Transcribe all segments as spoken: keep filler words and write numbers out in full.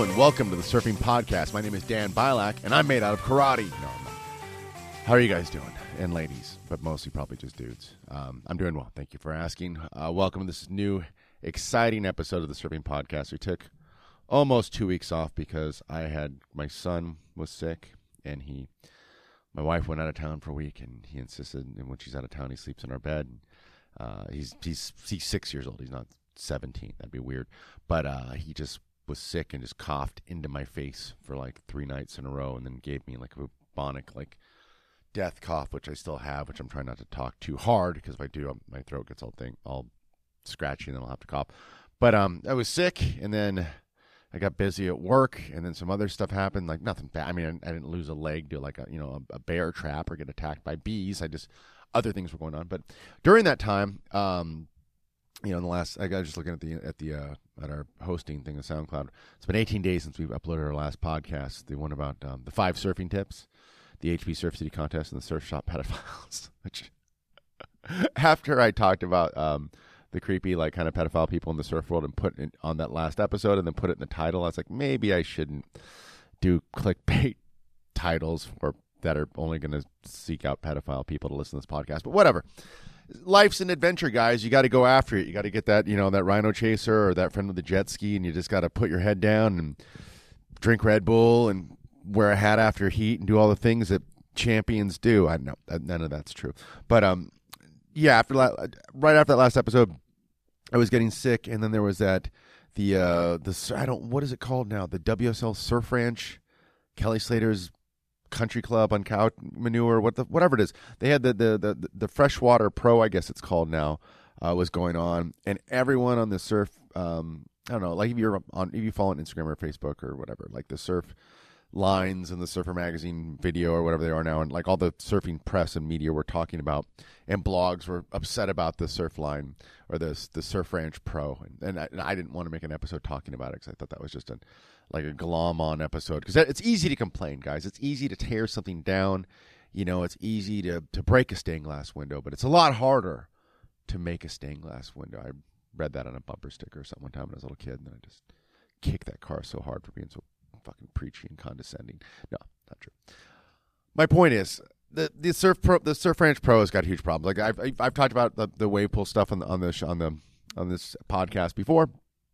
and welcome to the Surfing Podcast. My name is Dan Bilak, and I'm made out of karate. No, I'm not. How are you guys doing? And ladies, but mostly probably just dudes. Um, I'm doing well. Thank you for asking. Uh, welcome to this new, exciting episode of the Surfing Podcast. We took almost two weeks off because I had, my son was sick, and he, my wife went out of town for a week, and he insisted, and when she's out of town, he sleeps in our bed. Uh, he's, he's, he's six years old. He's not seventeen. That'd be weird. But uh, he just was sick and just coughed into my face for like three nights in a row, and then gave me like a bubonic like death cough, which I still have, which I'm trying not to talk too hard because if I do, my throat gets all thing all scratchy, and then I'll have to cough. But um, I was sick, and then I got busy at work, and then some other stuff happened, like nothing bad. I mean, I, I didn't lose a leg to like a you know a, a bear trap or get attacked by bees. I just other things were going on. But during that time, um. You know, in the last, I was just looking at the at the uh, at our hosting thing on SoundCloud. It's been eighteen days since we've uploaded our last podcast, the one about um, the five surfing tips, the H P Surf City contest, and the surf shop pedophiles. Which, after I talked about um, the creepy, like, kind of pedophile people in the surf world and put it on that last episode, and then put it in the title, I was like, maybe I shouldn't do clickbait titles for that are only going to seek out pedophile people to listen to this podcast. But whatever. Life's an adventure, guys. You got to go after it. You got to get that, you know, that rhino chaser or that friend with the jet ski, and you just got to put your head down and drink Red Bull and wear a hat after heat and do all the things that champions do. I know none of that's true, but um, yeah. After la- right after that last episode, I was getting sick, and then there was that the uh the I don't what is it called now? The W S L Surf Ranch, Kelly Slater's country club on cow manure, what the whatever it is. They had the the the, the freshwater pro, I guess it's called now, uh, was going on, and everyone on the surf, um, I don't know, like if you're on, if you follow on Instagram or Facebook or whatever, like the surf lines and the Surfer Magazine video or whatever they are now, and like all the surfing press and media were talking about, and blogs were upset about the surf line or the the Surf Ranch Pro, and, and, I, and I didn't want to make an episode talking about it because I thought that was just a like a glom on episode, because it's easy to complain, guys. It's easy to tear something down. You know, it's easy to, to break a stained glass window, but it's a lot harder to make a stained glass window. I read that on a bumper sticker or something one time when I was a little kid, and then I just kicked that car so hard for being so fucking preachy and condescending. No, not true. My point is, the the surf pro, the Surf Ranch Pro has got huge problems. Like I've I've, I've talked about the, the wave pool stuff on the on the on the on this podcast before.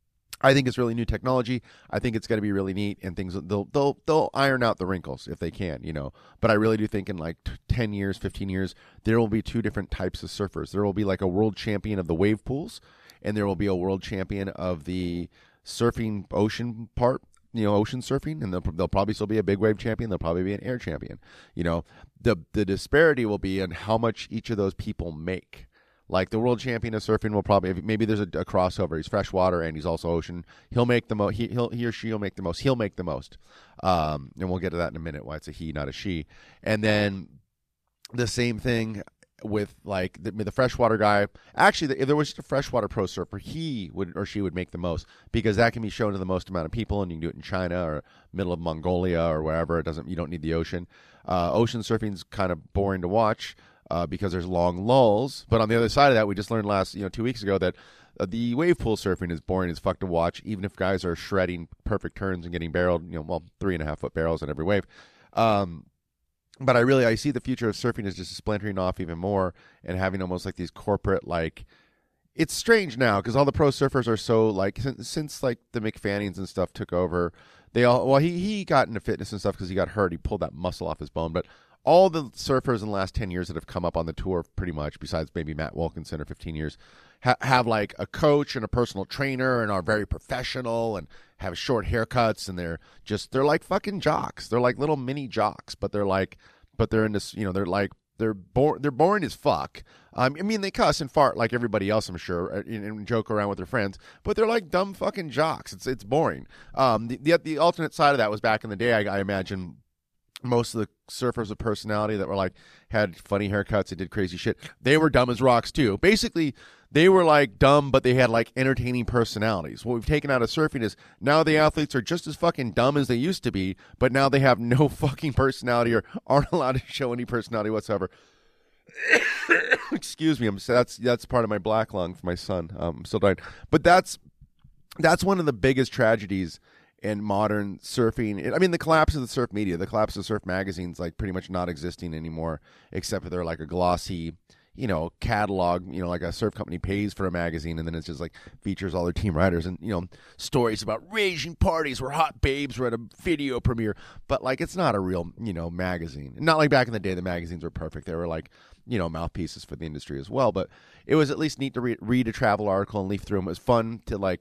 I think it's really new technology. I think it's going to be really neat, and things they'll they'll they'll iron out the wrinkles if they can, you know. But I really do think in like ten years, fifteen years, there will be two different types of surfers. There will be like a world champion of the wave pools, and there will be a world champion of the surfing ocean part, you know, ocean surfing, and there'll, there'll probably still be a big wave champion. There'll probably be an air champion. You know, the the disparity will be in how much each of those people make. Like the world champion of surfing will probably, maybe there's a, a crossover. He's freshwater and he's also ocean. He'll make the most. He, he'll he or she will make the most. He'll make the most. Um, and we'll get to that in a minute. Why it's a he, not a she. And then the same thing with like the, the freshwater guy. Actually, if there was just a freshwater pro surfer, he would or she would make the most, because that can be shown to the most amount of people, and you can do it in China or middle of Mongolia or wherever. It doesn't. You don't need the ocean. Uh, ocean surfing's kind of boring to watch. Uh, because there's long lulls, but on the other side of that, we just learned last, you know, two weeks ago that uh, the wave pool surfing is boring as fuck to watch, even if guys are shredding perfect turns and getting barreled, you know, well, three and a half foot barrels in every wave. Um, but I really, I see the future of surfing as just splintering off even more and having almost like these corporate, like, it's strange now because all the pro surfers are so like, since, since like the McFannings and stuff took over, they all, well, he, he got into fitness and stuff because he got hurt. He pulled that muscle off his bone, but all the surfers in the last ten years that have come up on the tour, pretty much, besides maybe Matt Wilkinson or fifteen years, ha- have like a coach and a personal trainer and are very professional and have short haircuts, and they're just, they're like fucking jocks. They're like little mini jocks, but they're like, but they're in this, you know, they're like, they're boring, they're boring as fuck. Um, I mean, they cuss and fart like everybody else, I'm sure, and, and joke around with their friends, but they're like dumb fucking jocks. It's, it's boring. Um, the, the, the alternate side of that was back in the day, I, I imagine, most of the surfers with personality that were like had funny haircuts and did crazy shit, they were dumb as rocks too. Basically, they were like dumb, but they had like entertaining personalities. What we've taken out of surfing is now the athletes are just as fucking dumb as they used to be, but now they have no fucking personality or aren't allowed to show any personality whatsoever. Excuse me, I'm that's that's part of my black lung for my son. Um, I'm still dying, but that's that's one of the biggest tragedies and modern surfing. I mean, the collapse of the surf media, the collapse of surf magazines, like pretty much not existing anymore, except for they're like a glossy, you know, catalog, you know, like a surf company pays for a magazine, and then it's just like features all their team riders and, you know, stories about raging parties where hot babes were at a video premiere. But like, it's not a real, you know, magazine. Not like back in the day, the magazines were perfect. They were like, you know, mouthpieces for the industry as well. But it was at least neat to re- read a travel article and leaf through them. It was fun to like,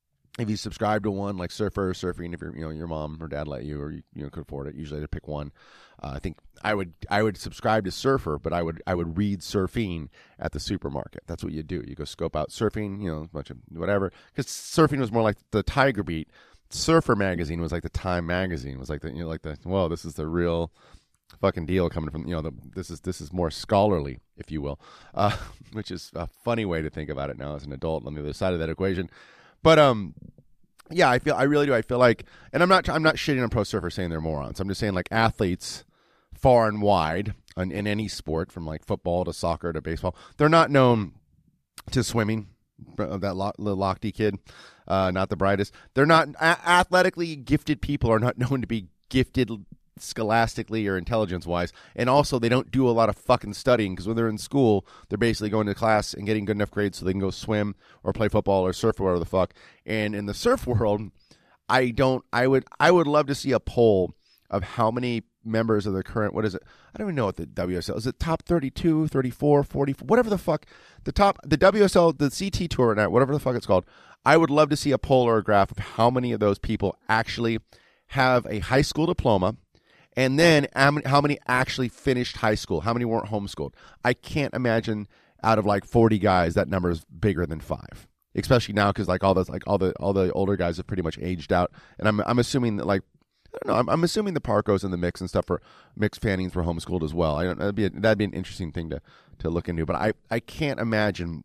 if you subscribe to one, like Surfer or Surfing, if you're, you know, your mom or dad let you, or you, you know, could afford it, usually to pick one. Uh, I think I would I would subscribe to Surfer, but I would I would read Surfing at the supermarket. That's what you do. You go scope out Surfing, you know, a bunch of whatever. Because Surfing was more like the Tiger Beat. Surfer magazine was like the Time magazine. It was like the, you know, like the, whoa, this is the real fucking deal coming from, you know, the, this is this is more scholarly, if you will, uh, which is a funny way to think about it now as an adult on the other side of that equation. But um, yeah, I feel I really do. I feel like, and I'm not I'm not shitting on pro surfers saying they're morons. I'm just saying like athletes, far and wide in, in any sport, from like football to soccer to baseball, they're not known to swimming. That Lo- the Lochte kid, uh, not the brightest. They're not a- athletically gifted. People are not known to be gifted scholastically or intelligence-wise, and also they don't do a lot of fucking studying, because when they're in school, they're basically going to class and getting good enough grades so they can go swim or play football or surf or whatever the fuck. And in the surf world, I don't. I would. I would love to see a poll of how many members of the current, what is it? I don't even know what the W S L is. It top thirty-two, thirty-four, forty, whatever the fuck. The top, the W S L, the C T Tour, whatever the fuck it's called. I would love to see a poll or a graph of how many of those people actually have a high school diploma. And then how many actually finished high school? How many weren't homeschooled? I can't imagine out of like forty guys that number is bigger than five. Especially now, because like all those, like all the all the older guys have pretty much aged out. And I'm I'm assuming that like I don't know. I'm, I'm assuming the Parcos and the Mix and stuff for mixed fannings were homeschooled as well. I don't. That'd be a, that'd be an interesting thing to to look into. But I I can't imagine.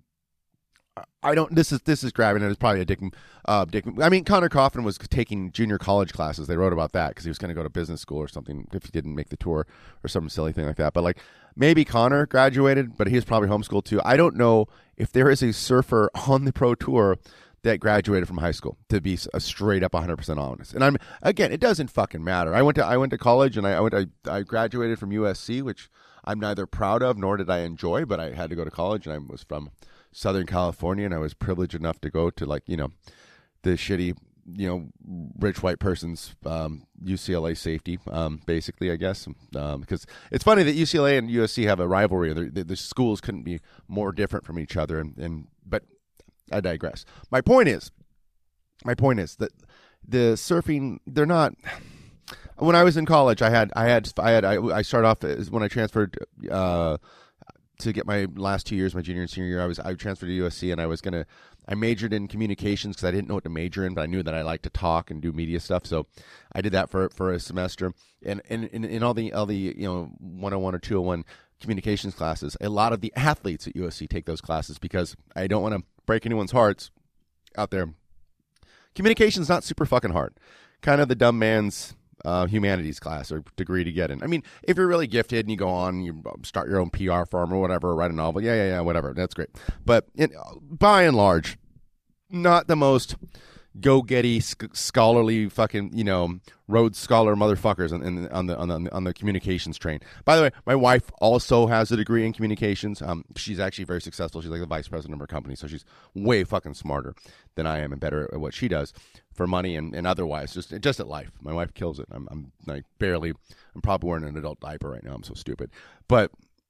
I don't. This is this is grabbing it. It's probably a dick. Uh, dick. I mean, Connor Coffin was taking junior college classes. They wrote about that because he was going to go to business school or something if he didn't make the tour or some silly thing like that. But like maybe Connor graduated, but he was probably homeschooled too. I don't know if there is a surfer on the pro tour that graduated from high school, to be a straight up one hundred percent honest. And I'm again, it doesn't fucking matter. I went to I went to college and I, I went I, I graduated from U S C, which I'm neither proud of nor did I enjoy, but I had to go to college, and I was from Southern California, and I was privileged enough to go to like, you know, the shitty, you know, rich white person's um, U C L A safety, um, basically, I guess. Um, because it's funny that U C L A and U S C have a rivalry. The, the schools couldn't be more different from each other, and, and but I digress. My point is, my point is that the surfing, they're not. When I was in college, I had, I had, I had, I, I started off as when I transferred uh, to get my last two years, my junior and senior year. I was, I transferred to U S C, and I was gonna, I majored in communications because I didn't know what to major in, but I knew that I liked to talk and do media stuff. So I did that for for a semester, and and in, in all the all the you know one oh one or two oh one communications classes, a lot of the athletes at U S C take those classes because I don't want to break anyone's hearts out there. Communication's not super fucking hard. Kind of the dumb man's uh, humanities class or degree to get in. I mean, if you're really gifted and you go on, and you start your own P R firm or whatever, write a novel, yeah, yeah, yeah, whatever. That's great. But in, by and large, not the most go-getty, sc- scholarly, fucking, you know, Rhodes Scholar motherfuckers on, in, on the on the on the communications train. By the way, my wife also has a degree in communications. Um, she's actually very successful. She's like the vice president of her company, so she's way fucking smarter than I am and better at what she does for money and, and otherwise, just just at life. My wife kills it. I'm I'm like barely. I'm probably wearing an adult diaper right now. I'm so stupid, but.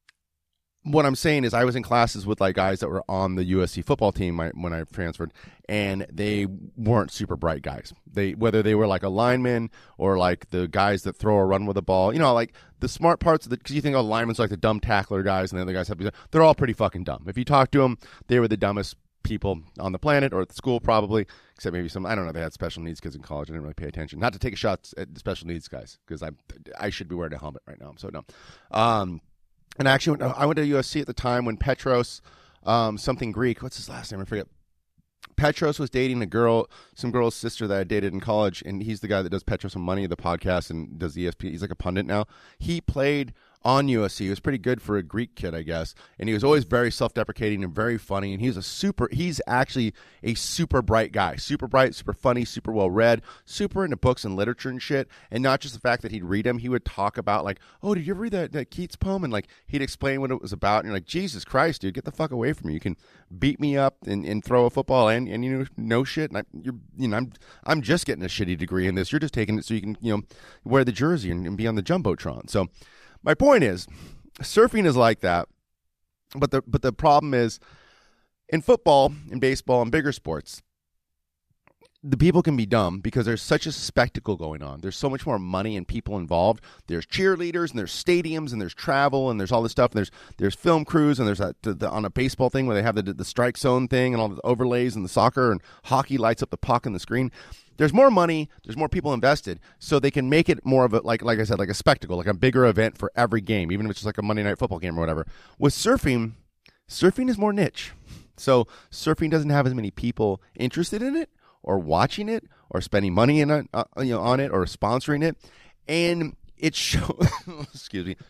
What I'm saying is I was in classes with like guys that were on the U S C football team when I transferred, and they weren't super bright guys. They whether they were like a lineman or like the guys that throw or run with the ball, you know, like the smart parts of the, because you think, oh, linemen's like the dumb tackler guys, and the other guys have to be, they're all pretty fucking dumb. If you talk to them, they were the dumbest people on the planet or at the school probably, except maybe some, I don't know, they had special needs kids in college. I didn't really pay attention. Not to take a shot at the special needs guys, because I I should be wearing a helmet right now. I'm so dumb. Um, And I actually went, I went to U S C at the time when Petros, um, something Greek, what's his last name? I forget. Petros was dating a girl, some girl's sister that I dated in college, and he's the guy that does Petros and Money, the podcast, and does E S P. He's like a pundit now. He played on U S C. He was pretty good for a Greek kid, I guess. And he was always very self-deprecating and very funny. And he's a super, he's actually a super bright guy. Super bright, super funny, super well-read, super into books and literature and shit. And not just the fact that he'd read them, he would talk about like, oh, did you ever read that, that Keats poem? And like, he'd explain what it was about. And you're like, Jesus Christ, dude, get the fuck away from me. You can beat me up and, and throw a football and, and you know, know shit. And I, you're, you know, I'm, I'm just getting a shitty degree in this. You're just taking it so you can, you know, wear the jersey and, and be on the Jumbotron. So, my point is, surfing is like that, but the but the problem is, in football, in baseball, and bigger sports, the people can be dumb because there's such a spectacle going on. There's so much more money and people involved. There's cheerleaders, and there's stadiums, and there's travel, and there's all this stuff. And there's there's film crews, and there's that the, the, on a baseball thing where they have the the strike zone thing and all the overlays, and the soccer and hockey lights up the puck on the screen. There's more money, there's more people invested, so they can make it more of a, like like I said, like a spectacle, like a bigger event for every game, even if it's just like a Monday Night Football game or whatever. With surfing, surfing is more niche. So surfing doesn't have as many people interested in it or watching it or spending money in it, uh, you know, on it or sponsoring it. And it shows, excuse me.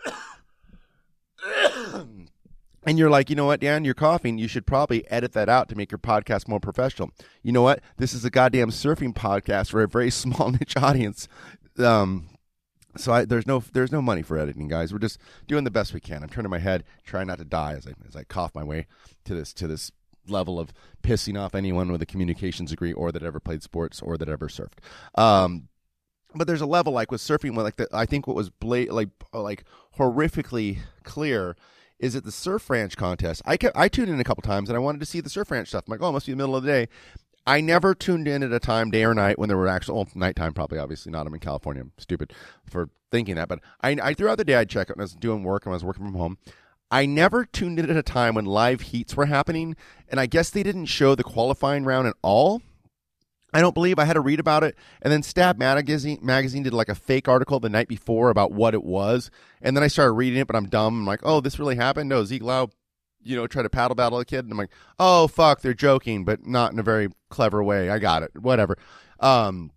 And you're like, you know what, Dan, you're coughing. You should probably edit that out to make your podcast more professional. You know what? This is a goddamn surfing podcast for a very small niche audience. Um, so I, there's no there's no money for editing, guys. We're just doing the best we can. I'm turning my head, trying not to die as I as I cough my way to this to this level of pissing off anyone with a communications degree or that ever played sports or that ever surfed. Um, but there's a level like with surfing, where like the, I think what was bla- like like horrifically clear is at the Surf Ranch contest. I kept, I tuned in a couple times, and I wanted to see the Surf Ranch stuff. I'm like, oh, it must be the middle of the day. I never tuned in at a time, day or night, when there were actual well, nighttime, probably, obviously not. I'm in California. I'm stupid for thinking that. But I, I throughout the day, I'd check it when I was doing work and I was working from home. I never tuned in at a time when live heats were happening, and I guess they didn't show the qualifying round at all. I don't believe. I had to read about it. And then Stab Magazine, magazine did like a fake article the night before about what it was. And then I started reading it, but I'm dumb. I'm like, oh, this really happened? No, Zeke Lau, you know, tried to paddle battle a kid. And I'm like, oh, fuck, they're joking, but not in a very clever way. I got it. Whatever. Um,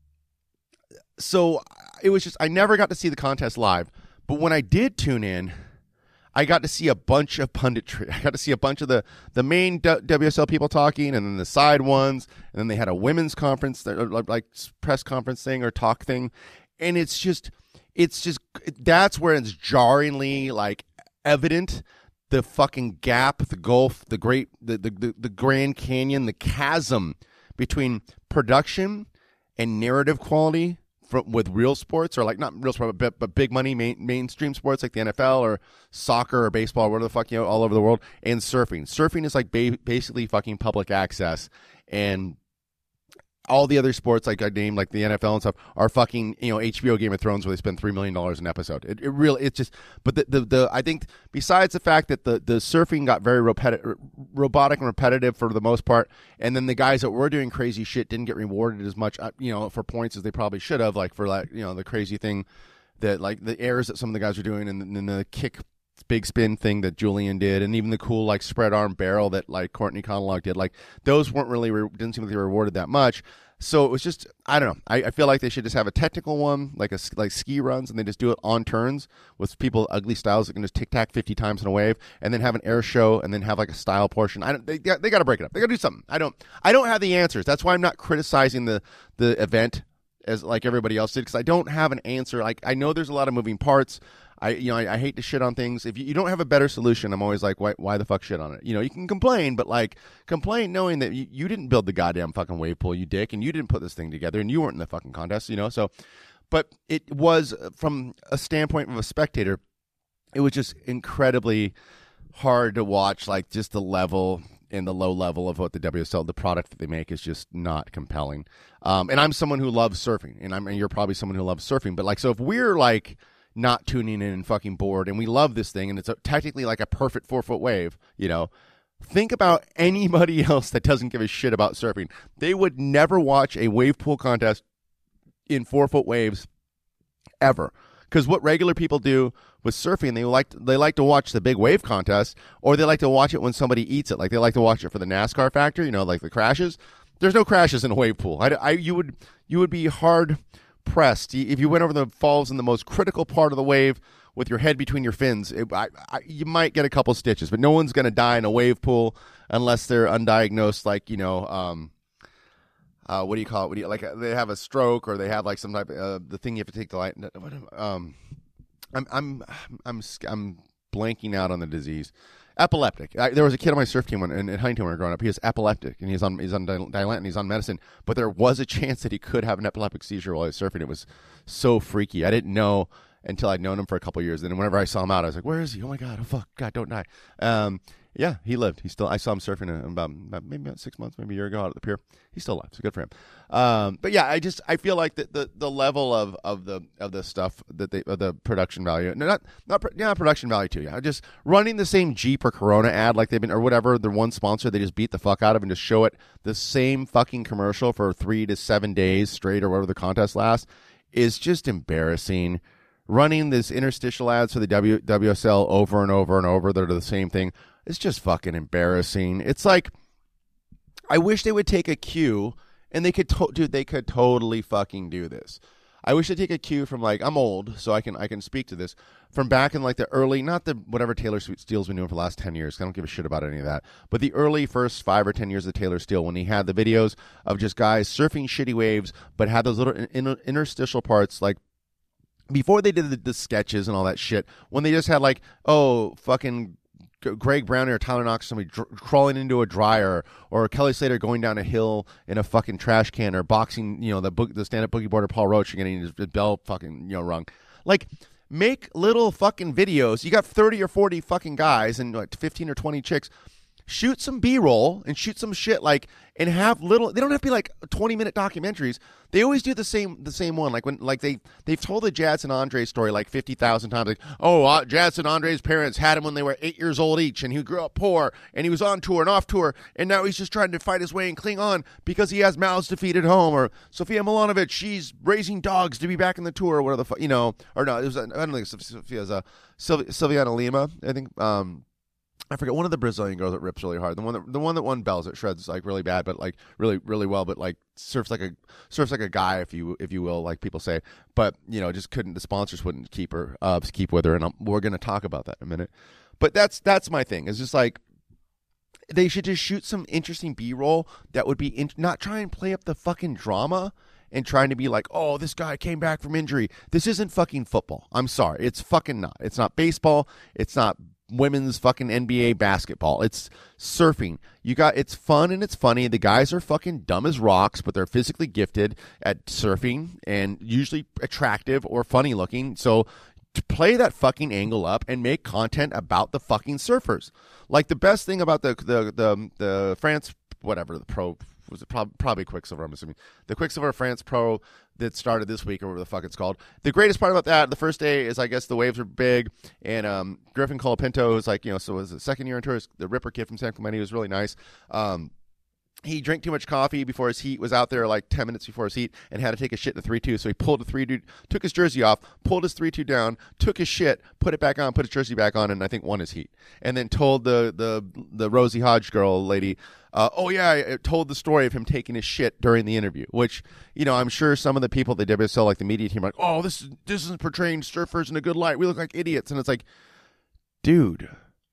so it was just, I never got to see the contest live. But when I did tune in, I got to see a bunch of punditry. I got to see a bunch of the, the main W S L people talking, and then the side ones, and then they had a women's conference, like press conference thing or talk thing, and it's just, it's just, that's where it's jarringly like evident the fucking gap, the gulf, the great, the the the, the Grand Canyon, the chasm between production and narrative quality. From, with real sports, or like not real sports, but, but big money main, mainstream sports like the N F L or soccer or baseball or whatever the fuck, you know, all over the world, and surfing. Surfing is like ba- basically fucking public access, and all the other sports like I named, like the N F L and stuff, are fucking, you know, H B O Game of Thrones where they spend three million dollars an episode. It, it really, it's just, but the, the, the, I think besides the fact that the, the surfing got very repeti- robotic and repetitive for the most part, and then the guys that were doing crazy shit didn't get rewarded as much, you know, for points as they probably should have, like for like, you know, the crazy thing that like the airs that some of the guys were doing, and then the kick big spin thing that Julian did, and even the cool like spread arm barrel that like Courtney Conlogue did, like those weren't really re- didn't seem like they were rewarded that much. So it was just, I don't know. I, I feel like they should just have a technical one, like a like ski runs, and they just do it on turns with people ugly styles that can just tic tac fifty times in a wave, and then have an air show, and then have like a style portion. I don't. They they got to break it up. They got to do something. I don't. I don't have the answers. That's why I'm not criticizing the the event as like everybody else did, because I don't have an answer. Like I know there's a lot of moving parts. I you know I, I hate to shit on things. If you, you don't have a better solution, I'm always like, why why the fuck shit on it? You know, you can complain, but like complain knowing that you, you didn't build the goddamn fucking wave pool, you dick, and you didn't put this thing together, and you weren't in the fucking contest, you know. So, but it was from a standpoint of a spectator, it was just incredibly hard to watch. Like just the level and the low level of what the W S L, the product that they make, is just not compelling. Um, and I'm someone who loves surfing, and I'm and you're probably someone who loves surfing, but like so if we're like not tuning in and fucking bored, and we love this thing, and it's a, technically like a perfect four foot wave, you know, think about anybody else that doesn't give a shit about surfing. They would never watch a wave pool contest in four foot waves ever, because what regular people do with surfing, they like they like to watch the big wave contest, or they like to watch it when somebody eats it. Like they like to watch it for the NASCAR factor, you know, like the crashes. There's no crashes in a wave pool. I, I you would you would be hard pressed, if you went over the falls in the most critical part of the wave with your head between your fins, it, I, I, you might get a couple stitches, but no one's going to die in a wave pool unless they're undiagnosed, like, you know, um, uh, what do you call it? What do you, like, they have a stroke or they have like some type of, uh, the thing you have to take the light. Um, I'm, I'm, I'm, I'm blanking out on the disease. Epileptic. I, there was a kid on my surf team when, in, in Huntington when we were growing up. He was epileptic, and he's on he's on Dilantin, and he's on medicine. But there was a chance that he could have an epileptic seizure while he was surfing. It was so freaky. I didn't know until I'd known him for a couple of years. And whenever I saw him out, I was like, "Where is he? Oh my god! Oh fuck! God, don't die!" Um, yeah, he lived. He still. I saw him surfing about, about maybe about six months, maybe a year ago out at the pier. He's still alive. So good for him. Um, but yeah, I just I feel like the, the, the level of, of the of the stuff that they of the production value, no, not not yeah, production value too. Yeah, just running the same Jeep or Corona ad like they've been or whatever. The one sponsor they just beat the fuck out of and just show it the same fucking commercial for three to seven days straight or whatever the contest lasts is just embarrassing. Running this interstitial ads for the w, W S L over and over and over that are the same thing. It's just fucking embarrassing. It's like, I wish they would take a cue, and they could, to- dude, they could totally fucking do this. I wish they'd take a cue from, like, I'm old, so I can I can speak to this, from back in, like, the early, not the whatever Taylor Steele's been doing for the last ten years, I don't give a shit about any of that, but the early first five or ten years of Taylor Steele, when he had the videos of just guys surfing shitty waves, but had those little in- interstitial parts, like, before they did the, the sketches and all that shit, when they just had, like, oh, fucking Greg Brown or Tyler Knox, somebody dr- crawling into a dryer, or Kelly Slater going down a hill in a fucking trash can, or boxing, you know, the book, the stand-up boogie boarder Paul Roach getting his bell fucking, you know, rung. Like, make little fucking videos. You got thirty or forty fucking guys and like fifteen or twenty chicks. Shoot some B-roll and shoot some shit, like, and have little. They don't have to be like twenty minute documentaries. They always do the same the same one. Like when like they they've told the Jadson Andre story like fifty thousand times. Like, oh, uh, Jadson Andre's parents had him when they were eight years old each, and he grew up poor, and he was on tour and off tour, and now he's just trying to fight his way and cling on because he has mouths to feed at home. Or Sofia Milanovic, she's raising dogs to be back in the tour, or whatever the fuck, you know. Or no, it was I don't think Sofia's a Silv- Silviana Lima, I think. Um, I forget, one of the Brazilian girls that rips really hard. The one that the one that won bells that shreds like really bad, but like really really well, but like surfs like a surfs like a guy, if you if you will, like people say. But you know, just couldn't. The sponsors wouldn't keep her uh, keep with her, and I'm, we're going to talk about that in a minute. But that's that's my thing. It's just like they should just shoot some interesting B-roll that would be in, not try and play up the fucking drama and trying to be like, oh, this guy came back from injury. This isn't fucking football. I'm sorry, it's fucking not. It's not baseball. It's not women's fucking N B A basketball. It's surfing. You got it's fun and it's funny. The guys are fucking dumb as rocks, but they're physically gifted at surfing and usually attractive or funny looking. So to play that fucking angle up and make content about the fucking surfers. Like the best thing about the the the, the France whatever the pro was it prob- probably Quicksilver, I'm assuming. The Quicksilver France Pro that started this week, or whatever the fuck it's called. The greatest part about that, the first day, is I guess the waves are big, and um, Griffin Colapinto is like, you know, so it was the second year in tour, the Ripper kid from San Clemente was really nice. Um, he drank too much coffee before his heat, was out there like ten minutes before his heat, and had to take a shit in the three two. So he pulled a three two, took his jersey off, pulled his three two down, took his shit, put it back on, put his jersey back on, and I think won his heat. And then told the the, the Rosie Hodge girl lady, uh, oh yeah, I told the story of him taking his shit during the interview, which, you know, I'm sure some of the people at the W S L, like the media team, are like, oh, this is, this is portraying surfers in a good light. We look like idiots. And it's like, dude,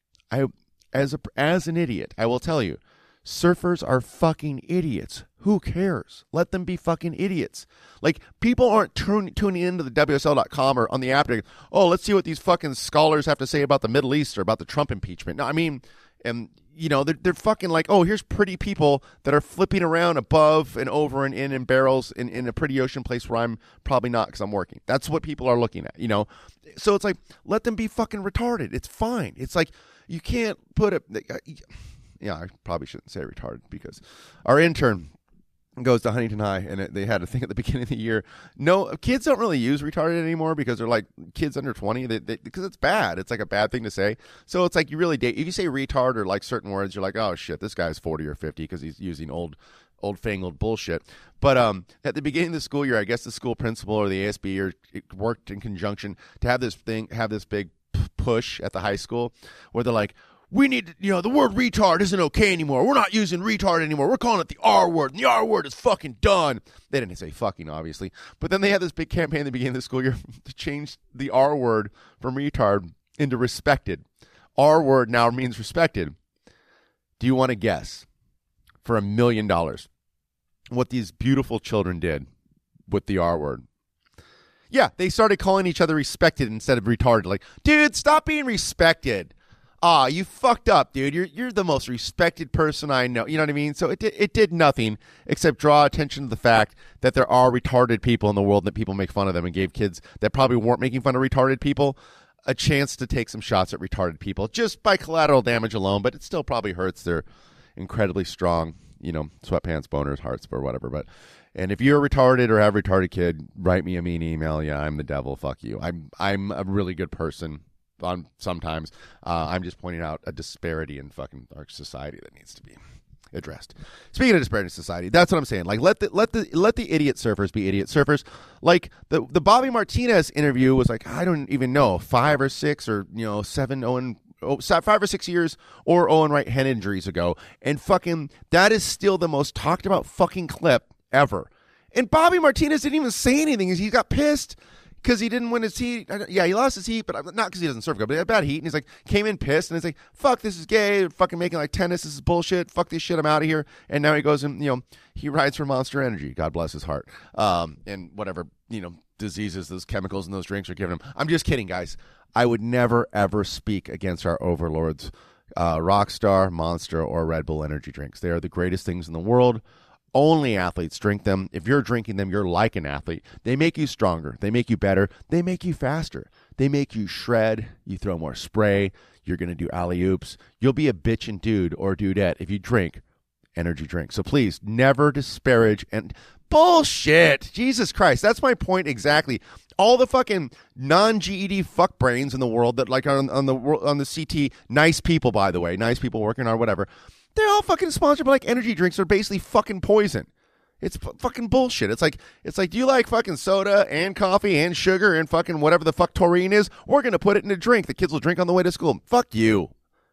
I as a, as an idiot, I will tell you, surfers are fucking idiots. Who cares? Let them be fucking idiots. Like, people aren't tun- tuning into the W S L dot com or on the app to, oh, let's see what these fucking scholars have to say about the Middle East or about the Trump impeachment. No, I mean, and you know, they're, they're fucking like, oh, here's pretty people that are flipping around above and over and in in barrels in, in a pretty ocean place where I'm probably not because I'm working. That's what people are looking at, you know? So it's like, let them be fucking retarded. It's fine. It's like, you can't put a... Yeah, I probably shouldn't say retarded because our intern goes to Huntington High, and it, they had a thing at the beginning of the year. No, kids don't really use retarded anymore because they're like kids under twenty. They, they, because it's bad. It's like a bad thing to say. So it's like you really date. If you say retard or like certain words, you're like, oh shit, this guy's forty or fifty because he's using old, old fangled bullshit. But um, at the beginning of the school year, I guess the school principal or the A S B or it worked in conjunction to have this thing, have this big push at the high school where they're like, we need to, you know, the word retard isn't okay anymore. We're not using retard anymore. We're calling it the R word, and the R word is fucking done. They didn't say fucking, obviously. But then they had this big campaign at the beginning of the school year to change the R word from retard into respected. R word now means respected. Do you want to guess for a million dollars what these beautiful children did with the R word? Yeah, they started calling each other respected instead of retarded. Like, dude, stop being respected. Ah, you fucked up, dude. You're you're the most respected person I know. You know what I mean? So it did, it did nothing except draw attention to the fact that there are retarded people in the world, that people make fun of them, and gave kids that probably weren't making fun of retarded people a chance to take some shots at retarded people just by collateral damage alone. But it still probably hurts their incredibly strong, you know, sweatpants, boners, hearts, or whatever. But and if you're retarded or have a retarded kid, write me a mean email. Yeah, I'm the devil. Fuck you. I'm I'm a really good person. On sometimes uh, I'm just pointing out a disparity in fucking our society that needs to be addressed. Speaking of disparity in society, that's what I'm saying. Like, let the let the let the idiot surfers be idiot surfers. Like the the Bobby Martinez interview was like, I don't even know, five or six or you know seven Owen oh, five or six years or Owen Wright head injuries ago, and fucking that is still the most talked about fucking clip ever. And Bobby Martinez didn't even say anything. He got pissed because he didn't win his heat. Yeah, he lost his heat, but not because he doesn't surf good, but he had bad heat. And he's like, came in pissed, and he's like, fuck, this is gay. They're fucking making like tennis. This is bullshit. Fuck this shit. I'm out of here. And now he goes and, you know, he rides for Monster Energy. God bless his heart. Um, and whatever, you know, diseases those chemicals in those drinks are giving him. I'm just kidding, guys. I would never, ever speak against our overlords, uh, Rockstar, Monster, or Red Bull energy drinks. They are the greatest things in the world. Only athletes drink them. If you're drinking them, you're like an athlete. They make you stronger. They make you better. They make you faster. They make you shred. You throw more spray. You're going to do alley-oops. You'll be a bitchin' dude or dudette if you drink energy drinks. So please, never disparage and bullshit. Jesus Christ. That's my point exactly. All the fucking non-G E D fuck brains in the world that like on, on the on the C T, nice people, by the way, nice people working hard, whatever. They're all fucking sponsored by like energy drinks are basically fucking poison. It's f- fucking bullshit. It's like, it's like, do you like fucking soda and coffee and sugar and fucking whatever the fuck taurine is? We're going to put it in a drink the kids will drink on the way to school. Fuck you.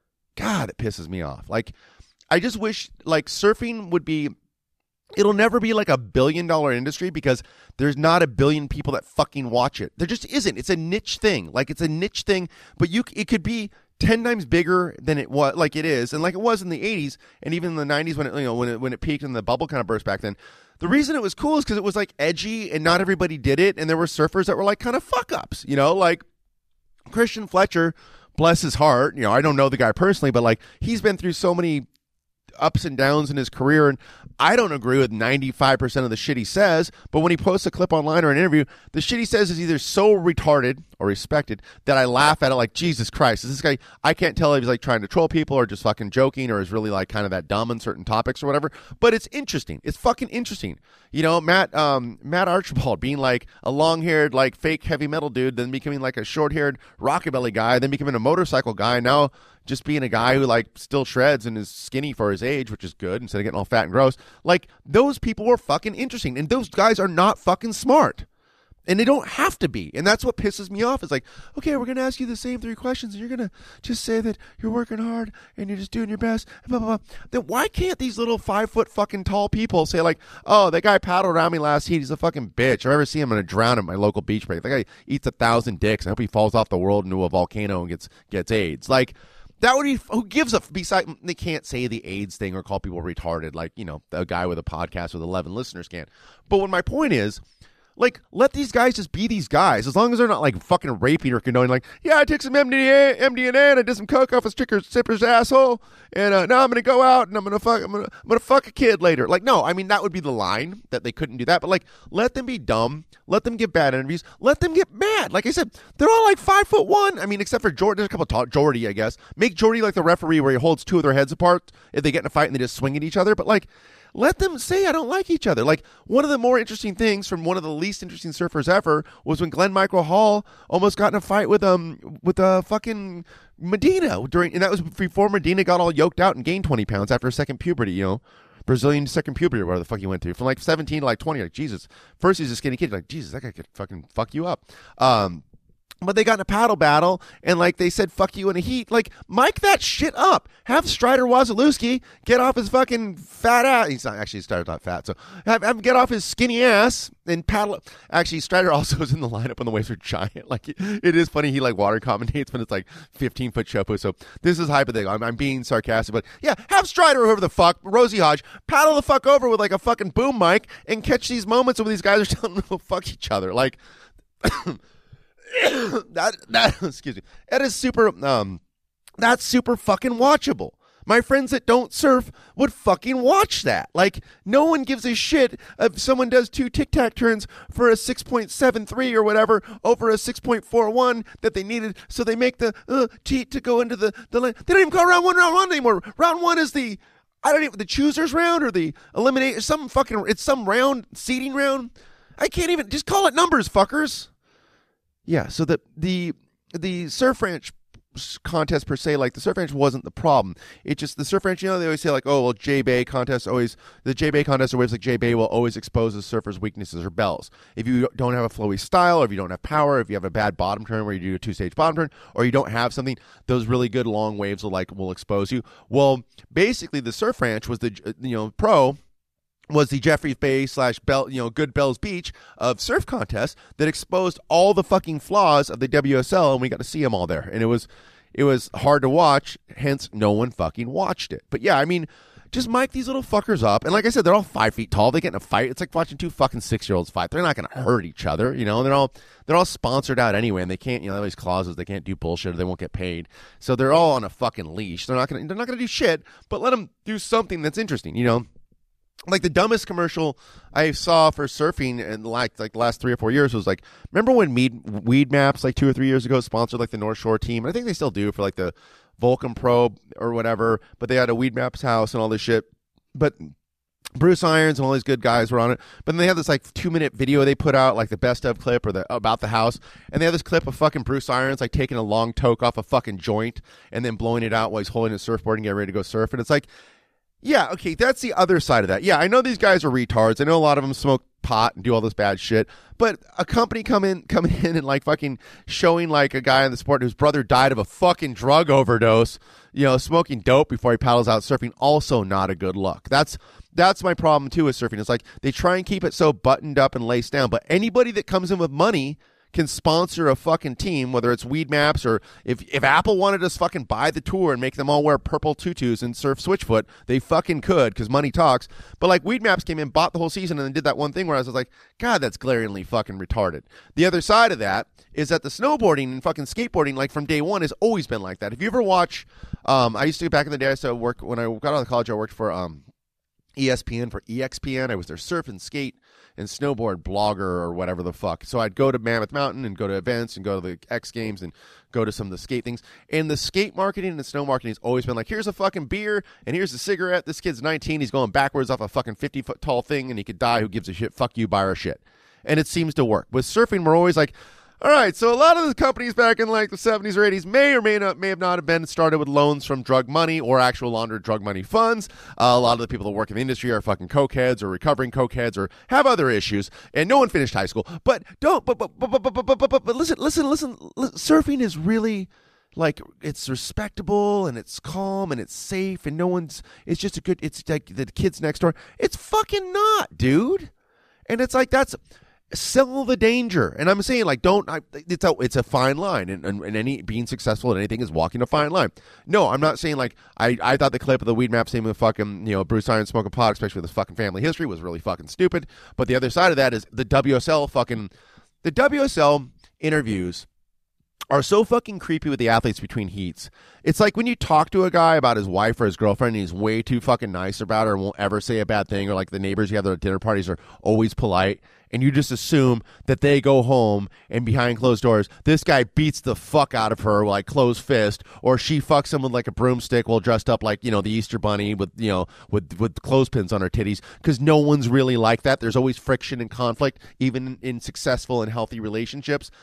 God, it pisses me off. Like, I just wish like surfing would be, it'll never be like a billion dollar industry because there's not a billion people that fucking watch it. There just isn't. It's a niche thing. Like it's a niche thing, but you, it could be ten times bigger than it was, like it is, and like it was in the eighties, and even in the nineties when it, you know, when it when it peaked and the bubble kind of burst back then. The reason it was cool is because it was like edgy, and not everybody did it, and there were surfers that were like kind of fuck ups, you know, like Christian Fletcher, bless his heart. You know, I don't know the guy personally, but like he's been through so many ups and downs in his career, and I don't agree with ninety-five percent of the shit he says, but when he posts a clip online or an interview, the shit he says is either so retarded or respected that I laugh at it like, Jesus Christ, is this guy, I can't tell if he's like trying to troll people or just fucking joking or is really like kind of that dumb on certain topics or whatever, but it's interesting. It's fucking interesting. You know, Matt um, Matt Archibald being like a long-haired, like fake heavy metal dude, then becoming like a short-haired rockabilly guy, then becoming a motorcycle guy, now just being a guy who like still shreds and is skinny for his age, which is good, instead of getting all fat and gross. Like, those people are fucking interesting, and those guys are not fucking smart. And they don't have to be. And that's what pisses me off. It's like, okay, we're going to ask you the same three questions, and you're going to just say that you're working hard and you're just doing your best, and blah, blah, blah. Then why can't these little five-foot fucking tall people say, like, oh, that guy paddled around me last heat. He's a fucking bitch. If I ever see him, I'm going to drown at my local beach break. That guy eats a thousand dicks. I hope he falls off the world into a volcano and gets gets AIDS. Like, that would be, who gives a, beside, they can't say the AIDS thing or call people retarded like, you know, a guy with a podcast with eleven listeners can. But what my point is, like, let these guys just be these guys. As long as they're not, like, fucking raping or condoning, like, yeah, I took some M D A, M D N A and I did some coke off a sticker sipper's asshole, and uh, now I'm going to go out and I'm going to fuck I'm gonna, I'm gonna fuck a kid later. Like, no, I mean, that would be the line, that they couldn't do that. But, like, let them be dumb. Let them give bad interviews. Let them get mad. Like I said, they're all, like, five foot one. I mean, except for Jordan. There's a couple of tall, Jordy, I guess. Make Jordy like the referee where he holds two of their heads apart if they get in a fight and they just swing at each other. But, like, let them say I don't like each other. Like, one of the more interesting things from one of the least interesting surfers ever was when Glenn Michael Hall almost got in a fight with um with uh fucking Medina during, and that was before Medina got all yoked out and gained twenty pounds after second puberty. You know, Brazilian second puberty or whatever the fuck he went through, from like seventeen to like twenty. Like, Jesus, first he's a skinny kid. Like, Jesus, that guy could fucking fuck you up. Um. But they got in a paddle battle, and, like, they said, fuck you in a heat. Like, mic that shit up. Have Strider Wasilewski get off his fucking fat ass. He's not, actually, Strider's not fat, so have, have him get off his skinny ass and paddle. Actually, Strider also is in the lineup when the waves are giant. Like, it is funny. He, like, water commentates, but it's, like, fifteen-foot Chopu. So this is hypothetical. I'm, I'm being sarcastic, but, yeah, have Strider, whoever the fuck, Rosie Hodge, paddle the fuck over with, like, a fucking boom mic and catch these moments where these guys are telling them to fuck each other. Like... that that excuse me that is super um that's super fucking watchable. My friends that don't surf would fucking watch that. Like, no one gives a shit if someone does two tic-tac turns for a six point seven three or whatever over a six point four one that they needed, so they make the uh, cheat to go into the the lane. They don't even call round one round one anymore. Round one is the I don't even the choosers round or the eliminate some fucking it's some round seeding round. I can't even just call it numbers, fuckers. Yeah, so the the the surf ranch contest per se, like the surf ranch wasn't the problem. It just the surf ranch, you know, they always say like, oh well, J Bay contest always the J Bay contest always like J Bay will always expose the surfer's weaknesses or bells. If you don't have a flowy style, or if you don't have power, if you have a bad bottom turn where you do a two stage bottom turn, or you don't have something, those really good long waves will like will expose you. Well, basically, the surf ranch was the you know pro. was the Jeffreys Bay slash Bell, you know, Good Bells Beach of surf contests that exposed all the fucking flaws of the W S L, and we got to see them all there. And it was, it was hard to watch, hence no one fucking watched it. But yeah, I mean, just mic these little fuckers up. And like I said, they're all five feet tall. They get in a fight. It's like watching two fucking six-year-olds fight. They're not going to hurt each other, you know. They're all they're all sponsored out anyway, and they can't, you know, they have these clauses. They can't do bullshit, or they won't get paid. So they're all on a fucking leash. They're not going to they're not going to do shit. But let them do something that's interesting, you know. Like the dumbest commercial I saw for surfing in like like the last three or four years was like, remember when Mead, Weed Maps like two or three years ago sponsored like the North Shore team? And I think they still do for like the Vulcan Pro or whatever, but they had a Weed Maps house and all this shit. But Bruce Irons and all these good guys were on it. But then they have this like two minute video they put out, like the best of clip or the about the house. And they have this clip of fucking Bruce Irons like taking a long toke off a fucking joint and then blowing it out while he's holding his surfboard and getting ready to go surf. And it's like, yeah, okay, that's the other side of that. Yeah, I know these guys are retards. I know a lot of them smoke pot and do all this bad shit. But a company come in, coming in and like fucking showing like a guy in the sport whose brother died of a fucking drug overdose, you know, smoking dope before he paddles out surfing, also not a good look. That's that's my problem too with surfing. It's like they try and keep it so buttoned up and laced down, but anybody that comes in with money can sponsor a fucking team, whether it's Weed Maps or if, if Apple wanted us fucking buy the tour and make them all wear purple tutus and surf Switchfoot, they fucking could because money talks. But like Weed Maps came in, bought the whole season, and then did that one thing where I was like, God, that's glaringly fucking retarded. The other side of that is that the snowboarding and fucking skateboarding, like from day one, has always been like that. If you ever watch, um, I used to, back in the day, I used to work, when I got out of college, I worked for um, E S P N, for E X P N. I was their surf and skate and snowboard blogger or whatever the fuck. So I'd go to Mammoth Mountain and go to events and go to the X Games and go to some of the skate things. And the skate marketing and the snow marketing has always been like, here's a fucking beer and here's a cigarette. This kid's nineteen. He's going backwards off a fucking fifty-foot tall thing and he could die. Who gives a shit? Fuck you, buy our shit. And it seems to work. With surfing, we're always like, all right, so a lot of the companies back in like the seventies or eighties may or may not may have not have been started with loans from drug money or actual laundered drug money funds. Uh, a lot of the people that work in the industry are fucking cokeheads or recovering cokeheads or have other issues, and no one finished high school. But don't. But but but but but but but, but, but listen, listen, listen, listen. Surfing is really like it's respectable and it's calm and it's safe and no one's. It's just a good. It's like the kids next door. It's fucking not, dude. And it's like that's. Sell the danger. And I'm saying, like, don't, I, it's a, it's a fine line. And, and, and any, being successful at anything is walking a fine line. No, I'm not saying, like, I, I thought the clip of the Weed Map scene with fucking, you know, Bruce Irons smoking pot, especially with his fucking family history, was really fucking stupid. But the other side of that is the W S L fucking, the W S L interviews are so fucking creepy with the athletes between heats. It's like when you talk to a guy about his wife or his girlfriend and he's way too fucking nice about her and won't ever say a bad thing, or like the neighbors you have at dinner parties are always polite, and you just assume that they go home and behind closed doors, this guy beats the fuck out of her like closed fist, or she fucks him with like a broomstick while dressed up like, you know, the Easter Bunny with, you know, with, with clothespins on her titties, because no one's really like that. There's always friction and conflict, even in successful and healthy relationships.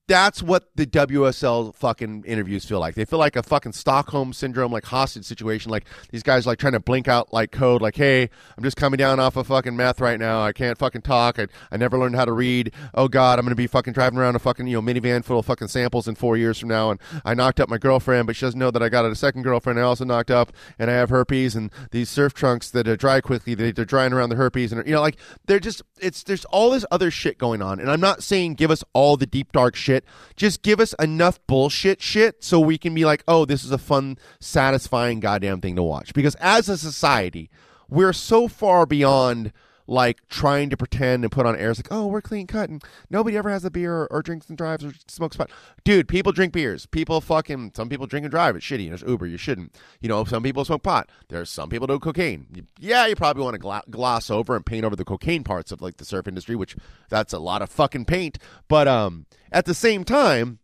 That's what the W S L fucking interviews feel like. They feel like a fucking Stockholm syndrome, like hostage situation. Like these guys like trying to blink out like code. Like, hey, I'm just coming down off of fucking meth right now. I can't fucking talk. I, I never learned how to read. Oh God, I'm gonna be fucking driving around a fucking you know minivan full of fucking samples in four years from now. And I knocked up my girlfriend, but she doesn't know that I got a second girlfriend I also knocked up, and I have herpes. And these surf trunks that uh, dry quickly, they, they're drying around the herpes, and you know like they're just it's there's all this other shit going on. And I'm not saying give us all the deep dark shit. Just give us enough bullshit shit so we can be like, oh, this is a fun, satisfying goddamn thing to watch. Because as a society, we're so far beyond like trying to pretend and put on airs like, oh, we're clean cut and nobody ever has a beer or, or drinks and drives or smokes pot. Dude, people drink beers. People fucking, some people drink and drive. It's shitty. There's Uber. You shouldn't. You know, some people smoke pot. There's some people do cocaine. Yeah, you probably want to gla- gloss over and paint over the cocaine parts of like the surf industry, which that's a lot of fucking paint. But um, at the same time,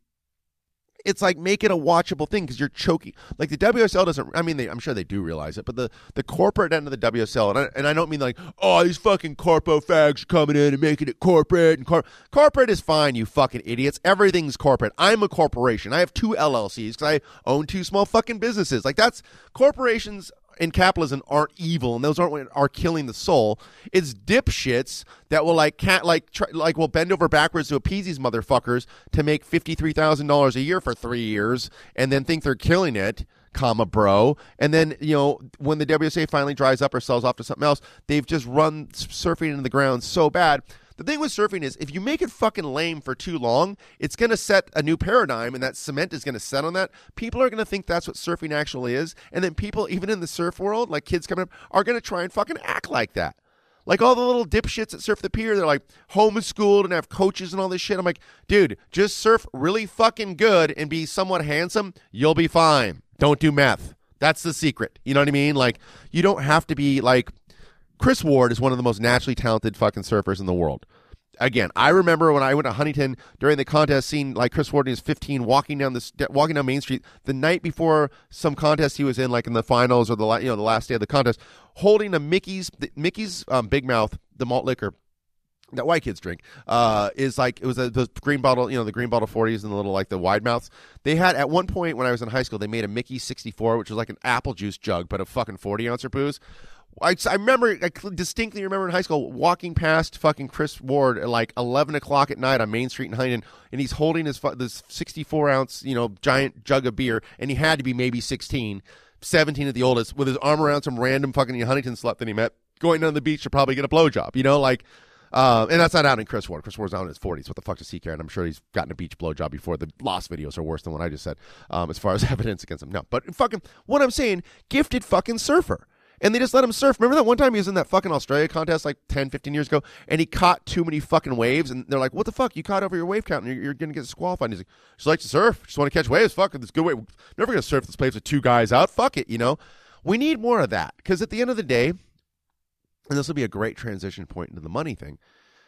it's like make it a watchable thing because you're choking. Like the W S L doesn't, I mean, they, I'm sure they do realize it, but the, the corporate end of the W S L, and I, and I don't mean like, oh, these fucking corpo fags are coming in and making it corporate. and cor- Corporate is fine, you fucking idiots. Everything's corporate. I'm a corporation. I have two L L Cs because I own two small fucking businesses. Like that's, corporations in capitalism aren't evil, and those aren't what are killing the soul. It's dipshits that will like can't like try, like will bend over backwards to appease these motherfuckers to make fifty three thousand dollars a year for three years, and then think they're killing it, comma bro. And then you know when the W S A finally dries up or sells off to something else, they've just run surfing into the ground so bad. The thing with surfing is if you make it fucking lame for too long, it's going to set a new paradigm, and that cement is going to set on that. People are going to think that's what surfing actually is, and then people, even in the surf world, like kids coming up, are going to try and fucking act like that. Like all the little dipshits that surf the pier, they're like homeschooled and have coaches and all this shit. I'm like, dude, just surf really fucking good and be somewhat handsome. You'll be fine. Don't do meth. That's the secret. You know what I mean? Like, you don't have to be like... Chris Ward is one of the most naturally talented fucking surfers in the world. Again, I remember when I went to Huntington during the contest, seeing like Chris Ward when he was fifteen walking down this walking down Main Street the night before some contest he was in, like in the finals or the you know the last day of the contest, holding a Mickey's Mickey's um, Big Mouth, the malt liquor that white kids drink, uh, is like, it was a, the green bottle, you know, the green bottle forties and the little, like the wide mouths. They had, at one point when I was in high school, they made a Mickey sixty-four, which was like an apple juice jug, but a fucking forty ouncer booze. I, I remember, I distinctly remember in high school walking past fucking Chris Ward at like eleven o'clock at night on Main Street in Huntington, and he's holding his this sixty-four ounce, you know, giant jug of beer, and he had to be maybe sixteen, seventeen at the oldest, with his arm around some random fucking Huntington slut that he met, going down the beach to probably get a blowjob, you know, like, uh, and that's not out in Chris Ward. Chris Ward's out in his forties. What the fuck does he care? And I'm sure he's gotten a beach blowjob before. The lost videos are worse than what I just said, um, as far as evidence against him. No, but fucking, what I'm saying, gifted fucking surfer. And they just let him surf. Remember that one time he was in that fucking Australia contest like ten, fifteen years ago, and he caught too many fucking waves, and they're like, what the fuck? You caught over your wave count, and you're, you're going to get disqualified. And he's like, just like to surf. Just want to catch waves. Fuck it. It's a good way. Never going to surf this place with two guys out. Fuck it, you know? We need more of that, because at the end of the day, and this will be a great transition point into the money thing,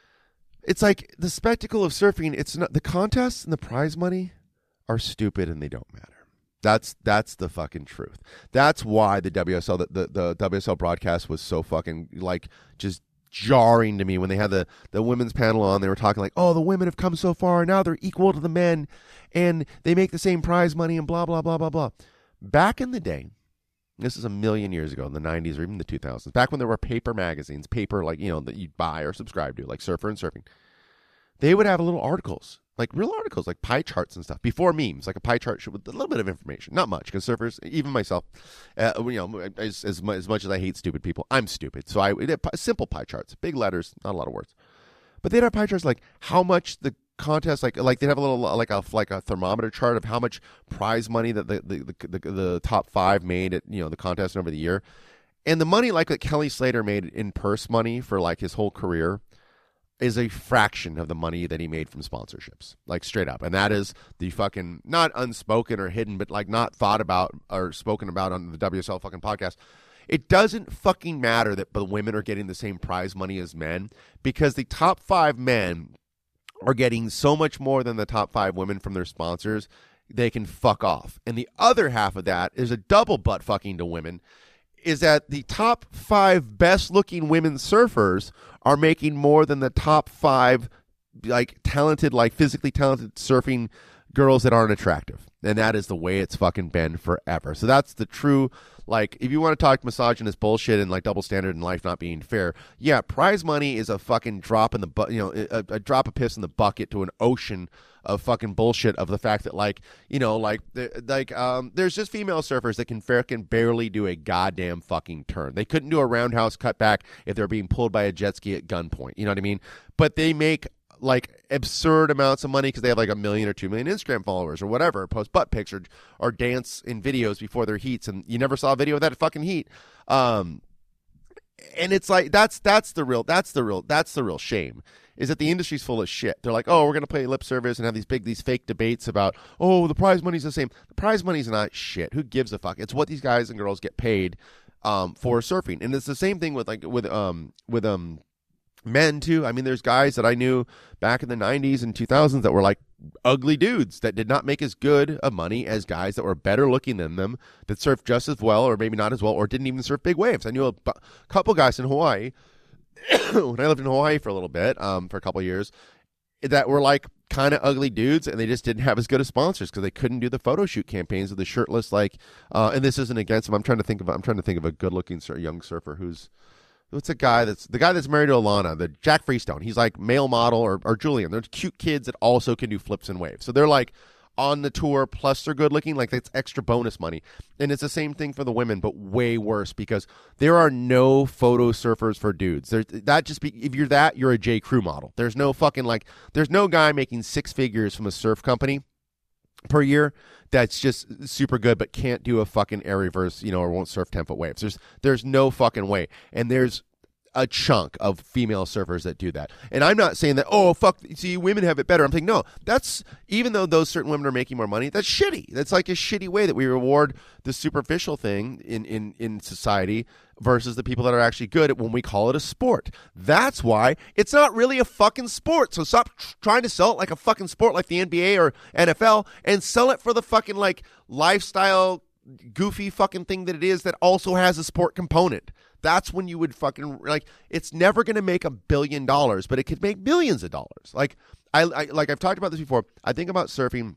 it's like the spectacle of surfing, it's not, the contests and the prize money are stupid and they don't matter. That's that's the fucking truth. That's why the W S L the, the, the W S L broadcast was so fucking like just jarring to me when they had the, the women's panel on. They were talking like, oh, the women have come so far, now they're equal to the men, and they make the same prize money and blah blah blah blah blah. Back in the day, this is a million years ago in the nineties or even the two thousands, back when there were paper magazines, paper like, you know, that you'd buy or subscribe to, like Surfer and Surfing, they would have little articles. Like real articles, like pie charts and stuff. Before memes, like a pie chart with a little bit of information, not much. Because surfers, even myself, uh, you know, as as much, as much as I hate stupid people, I'm stupid. So I did simple pie charts, big letters, not a lot of words. But they'd have pie charts like how much the contest, like like they'd have a little like a like a thermometer chart of how much prize money that the the the, the, the top five made at, you know, the contest over the year, and the money like that Kelly Slater made in purse money for like his whole career is a fraction of the money that he made from sponsorships, like straight up. And that is the fucking, not unspoken or hidden, but like not thought about or spoken about on the W S L fucking podcast. It doesn't fucking matter that the women are getting the same prize money as men, because the top five men are getting so much more than the top five women from their sponsors, they can fuck off. And the other half of that is a double butt fucking to women, is that the top five best looking women surfers are making more than the top five like talented, like physically talented surfing girls that aren't attractive. And that is the way it's fucking been forever. So that's the true, like, if you want to talk misogynist bullshit and like double standard in life not being fair, yeah, prize money is a fucking drop in the, bu- you know, a, a drop of piss in the bucket to an ocean of fucking bullshit of the fact that, like, you know, like, like, um, there's just female surfers that can fucking barely do a goddamn fucking turn. They couldn't do a roundhouse cutback if they're being pulled by a jet ski at gunpoint. You know what I mean? But they make like absurd amounts of money because they have like a million or two million Instagram followers or whatever, post butt pics or, or dance in videos before their heats, and you never saw a video of that fucking heat. Um, and it's like that's that's the real that's the real that's the real shame, is that the industry's full of shit. They're like, oh, we're gonna play lip service and have these big these fake debates about, oh, the prize money's the same. The prize money's not shit. Who gives a fuck? It's what these guys and girls get paid um, for surfing, and it's the same thing with like with um with um. men too. I mean, there's guys that I knew back in the nineties and two thousands that were like ugly dudes that did not make as good of money as guys that were better looking than them, that surfed just as well or maybe not as well, or didn't even surf big waves. I knew a bu- couple guys in Hawaii when I lived in Hawaii for a little bit, um, for a couple of years, that were like kind of ugly dudes, and they just didn't have as good of sponsors because they couldn't do the photo shoot campaigns of the shirtless, like, uh, and this isn't against them. I'm trying to think of I'm trying to think of a good looking sur- young surfer who's What's a guy that's the guy that's married to Alana, the Jack Freestone. He's like male model, or, or Julian. They're cute kids that also can do flips and waves. So they're like on the tour, plus they're good looking. Like, that's extra bonus money. And it's the same thing for the women, but way worse, because there are no photo surfers for dudes. There's that just be, if you're that, you're a J. Crew model. There's no fucking like there's no guy making six figures from a surf company per year that's just super good but can't do a fucking air reverse, you know, or won't surf ten foot waves. There's there's no fucking way. And there's a chunk of female surfers that do that. And I'm not saying that, oh, fuck, see, women have it better. I'm thinking, no, that's, even though those certain women are making more money, that's shitty. That's like a shitty way that we reward the superficial thing in, in, in society versus the people that are actually good at when we call it a sport. That's why it's not really a fucking sport. So stop tr- trying to sell it like a fucking sport like the N B A or N F L, and sell it for the fucking like lifestyle goofy fucking thing that it is, that also has a sport component. That's when you would fucking, like, it's never going to make a billion dollars, but it could make millions of dollars. Like, I, I like I've talked about this before. I think about surfing,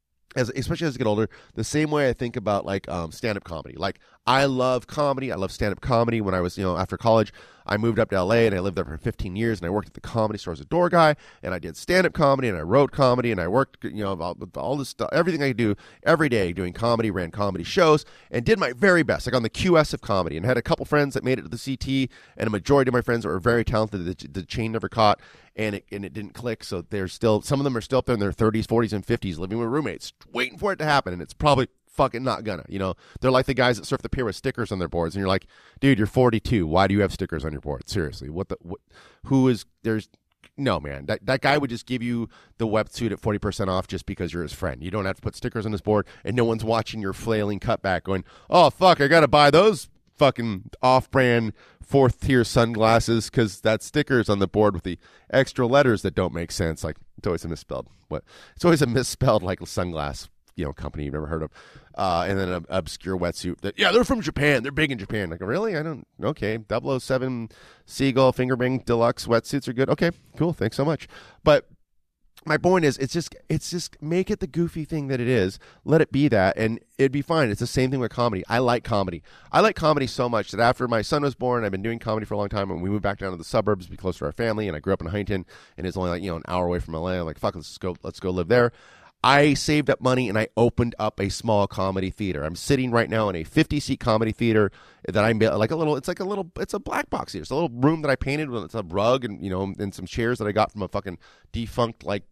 as especially as I get older, the same way I think about like um, stand-up comedy. Like, I love comedy. I love stand-up comedy. When I was, you know, after college, I moved up to L A and I lived there for fifteen years, and I worked at the Comedy Store as a door guy, and I did stand-up comedy, and I wrote comedy, and I worked, you know, all, all this stuff, everything I do every day doing comedy, ran comedy shows, and did my very best, like on the Q S of comedy, and had a couple friends that made it to the C T, and a majority of my friends that were very talented that the chain never caught, and it and it didn't click. So they're still, some of them are still up there in their thirties, forties, and fifties, living with roommates, waiting for it to happen, and it's probably fucking not gonna, you know. They're like the guys that surf the pier with stickers on their boards, and you're like, dude, you're forty-two. Why do you have stickers on your board? Seriously, what the? What, who is? There's no, man. That that guy would just give you the wetsuit at forty percent off just because you're his friend. You don't have to put stickers on his board, and no one's watching your flailing cutback, going, oh fuck, I gotta buy those fucking off-brand fourth tier sunglasses because that sticker's on the board with the extra letters that don't make sense. Like, it's always a misspelled. What? It's always a misspelled like sunglass, you know, company you've never heard of, uh, and then an obscure wetsuit that, yeah, they're from Japan, they're big in Japan. Like, really? I don't, okay, double oh seven Seagull Fingerbang Deluxe wetsuits are good. Okay, cool, thanks so much. But my point is, it's just, it's just make it the goofy thing that it is. Let it be that, and it'd be fine. It's the same thing with comedy. I like comedy. I like comedy so much that after my son was born, I've been doing comedy for a long time, and we moved back down to the suburbs to be close to our family, and I grew up in Huntington, and it's only like, you know, an hour away from L A. I'm like, fuck, let's go, let's go live there. I saved up money and I opened up a small comedy theater. I'm sitting right now in a fifty-seat comedy theater that I built, like a little, it's like a little, it's a black box theater. It's a little room that I painted with, it's a rug and, you know, and some chairs that I got from a fucking defunct, like,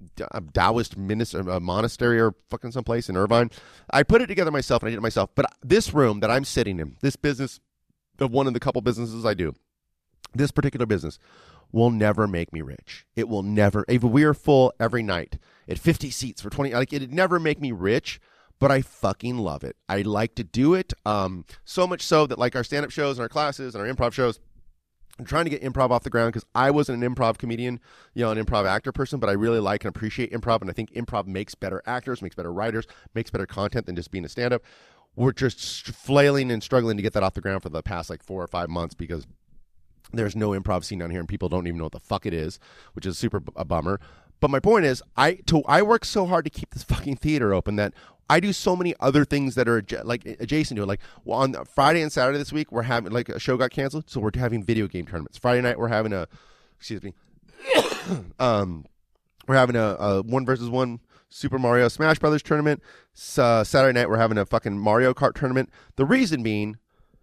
Taoist minister, a monastery or fucking someplace in Irvine. I put it together myself and I did it myself. But this room that I'm sitting in, this business of one of the couple businesses I do, this particular business will never make me rich. It will never, if we are full every night at fifty seats for twenty, like, it'd never make me rich, but I fucking love it. I like to do it. Um, so much so that, like, our stand-up shows and our classes and our improv shows, I'm trying to get improv off the ground because I wasn't an improv comedian, you know, an improv actor person, but I really like and appreciate improv, and I think improv makes better actors, makes better writers, makes better content than just being a stand-up. We're just flailing and struggling to get that off the ground for the past, like, four or five months because There's no improv scene down here, and people don't even know what the fuck it is, which is super b- a bummer. But my point is, I to I work so hard to keep this fucking theater open that I do so many other things that are adja- like adjacent to it. Like well, on Friday and Saturday this week, we're having like a show got canceled, so we're having video game tournaments. Friday night, we're having a excuse me, um, we're having a, a one versus one Super Mario Smash Brothers tournament. Uh, Saturday night, we're having a fucking Mario Kart tournament. The reason being.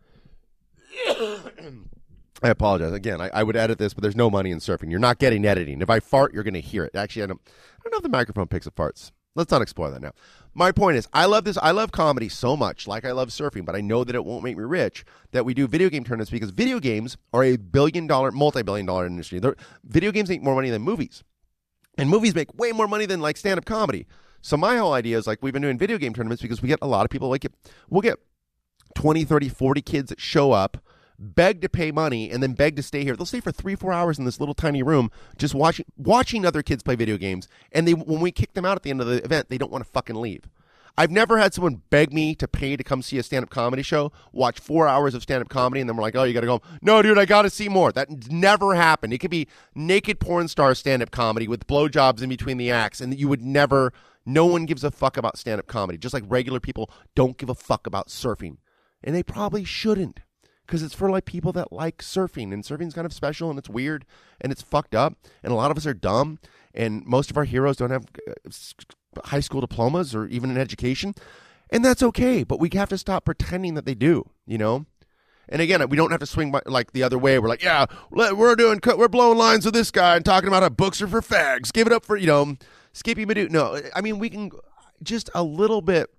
I apologize. Again, I, I would edit this, but there's no money in surfing. You're not getting editing. If I fart, you're going to hear it. Actually, I don't, I don't know if the microphone picks up farts. Let's not explore that now. My point is, I love this. I love comedy so much, like I love surfing, but I know that it won't make me rich, that we do video game tournaments because video games are a billion-dollar, multi-billion dollar industry. They're, video games make more money than movies. And movies make way more money than, like, stand-up comedy. So my whole idea is, like, we've been doing video game tournaments because we get a lot of people, like, it. We'll get twenty, thirty, forty kids that show up, beg to pay money, and then beg to stay here. They'll stay for three, four hours in this little tiny room just watching watching other kids play video games. And they when we kick them out at the end of the event, they don't want to fucking leave. I've never had someone beg me to pay to come see a stand-up comedy show, watch four hours of stand-up comedy, and then we're like, oh, you got to go home. No, dude, I got to see more. That never happened. It could be naked porn star stand-up comedy with blowjobs in between the acts, and you would never, no one gives a fuck about stand-up comedy, just like regular people don't give a fuck about surfing. And they probably shouldn't. Because it's for like people that like surfing, and surfing's kind of special, and it's weird, and it's fucked up, and a lot of us are dumb, and most of our heroes don't have high school diplomas or even an education, and that's okay. But we have to stop pretending that they do, you know. And again, we don't have to swing by, like the other way. We're like, yeah, we're doing, we're blowing lines with this guy and talking about how books are for fags. Give it up for you know, Skippy Madoo. No, I mean we can just a little bit.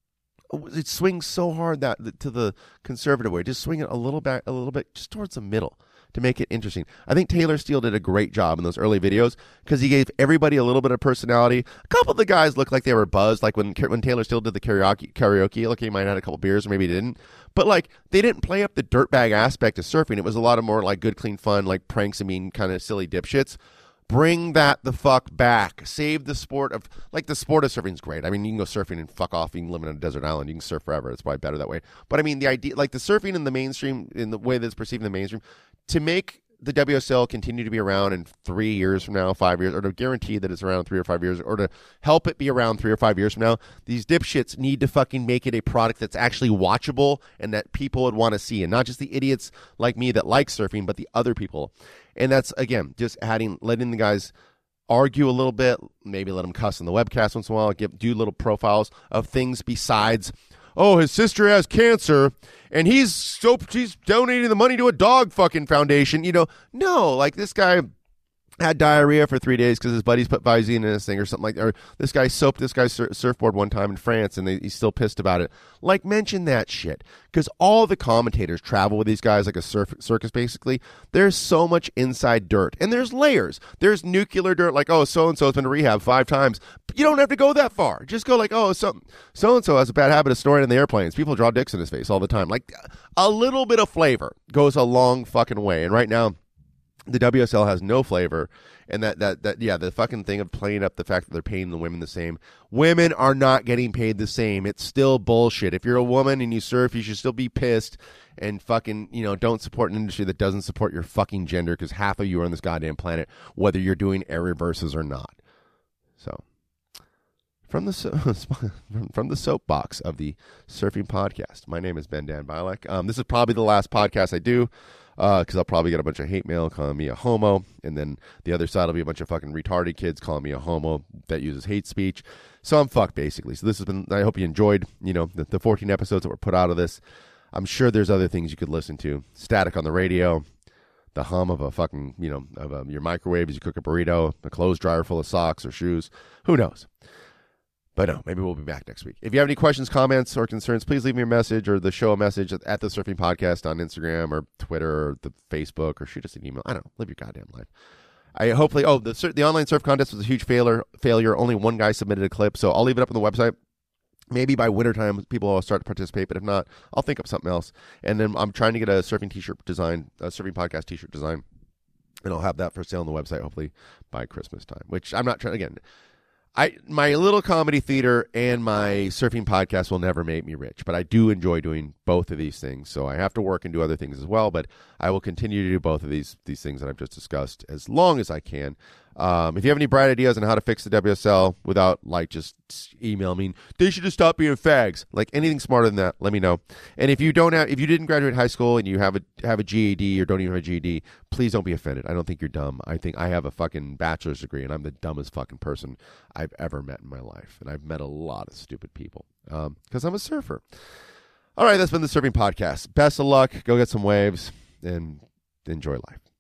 It swings so hard that to the conservative way. Just swing it a little back, a little bit, just towards the middle to make it interesting. I think Taylor Steele did a great job in those early videos because he gave everybody a little bit of personality. A couple of the guys looked like they were buzzed, like when when Taylor Steele did the karaoke. Karaoke, like he might have had a couple beers, or maybe he didn't. But like they didn't play up the dirtbag aspect of surfing. It was a lot of more like good, clean fun, like pranks. I mean, kind of silly dipshits. Bring that the fuck back. Save the sport of, like the sport of surfing is great. I mean, you can go surfing and fuck off. You can live on a desert island. You can surf forever. It's probably better that way. But I mean, the idea, like the surfing in the mainstream, in the way that's perceived in the mainstream, to make the W S L continue to be around in three years from now, five years, or to guarantee that it's around three or five years, or to help it be around three or five years from now, these dipshits need to fucking make it a product that's actually watchable and that people would want to see. And not just the idiots like me that like surfing, but the other people. And that's, again, just adding, letting the guys argue a little bit, maybe let them cuss on the webcast once in a while, give, do little profiles of things besides, oh, his sister has cancer, and he's so he's donating the money to a dog fucking foundation. You know, no, like this guy had diarrhea for three days because his buddies put Visine in his thing or something like that. Or this guy soaped this guy's sur- surfboard one time in France, and they, he's still pissed about it. Like, mention that shit. Because all the commentators travel with these guys like a surf- circus, basically. There's so much inside dirt. And there's layers. There's nuclear dirt, like, oh, so-and-so's been to rehab five times. But you don't have to go that far. Just go like, oh, so- so-and-so has a bad habit of snoring in the airplanes. People draw dicks in his face all the time. Like, a little bit of flavor goes a long fucking way. And right now, the W S L has no flavor, and that, that, that yeah, the fucking thing of playing up the fact that they're paying the women the same. Women are not getting paid the same. It's still bullshit. If you're a woman and you surf, you should still be pissed and fucking, you know, don't support an industry that doesn't support your fucking gender, because half of you are on this goddamn planet, whether you're doing air reverses or not. So, from the so- from the soapbox of the surfing podcast, my name is Ben Dan Bilek. Um, this is probably the last podcast I do. Because uh, I'll probably get a bunch of hate mail calling me a homo, and then the other side will be a bunch of fucking retarded kids calling me a homo that uses hate speech. So I'm fucked, basically. So this has been, I hope you enjoyed, you know, the, the fourteen episodes that were put out of this. I'm sure there's other things you could listen to. Static on the radio, the hum of a fucking, you know, of a, your microwave as you cook a burrito, a clothes dryer full of socks or shoes. Who knows? But no, maybe we'll be back next week. If you have any questions, comments, or concerns, please leave me a message or the show a message at the Surfing Podcast on Instagram or Twitter or the Facebook, or shoot us an email. I don't know. Live your goddamn life. I hopefully, oh, the the online surf contest was a huge failure. Failure. Only one guy submitted a clip, so I'll leave it up on the website. Maybe by wintertime, people will start to participate, but if not, I'll think up something else. And then I'm trying to get a surfing t-shirt design, a Surfing Podcast t-shirt design, and I'll have that for sale on the website hopefully by Christmas time, which I'm not trying, again, I my little comedy theater and my surfing podcast will never make me rich, but I do enjoy doing both of these things. So I have to work and do other things as well, but I will continue to do both of these these things that I've just discussed as long as I can. Um, if you have any bright ideas on how to fix the W S L without, like, just email me, they should just stop being fags. Like, anything smarter than that, let me know. And if you don't have, if you didn't graduate high school and you have a have a G E D or don't even have a G E D, please don't be offended. I don't think you're dumb. I think I have a fucking bachelor's degree, and I'm the dumbest fucking person I've ever met in my life. And I've met a lot of stupid people because um, I'm a surfer. All right, that's been the Surfing Podcast. Best of luck. Go get some waves and enjoy life.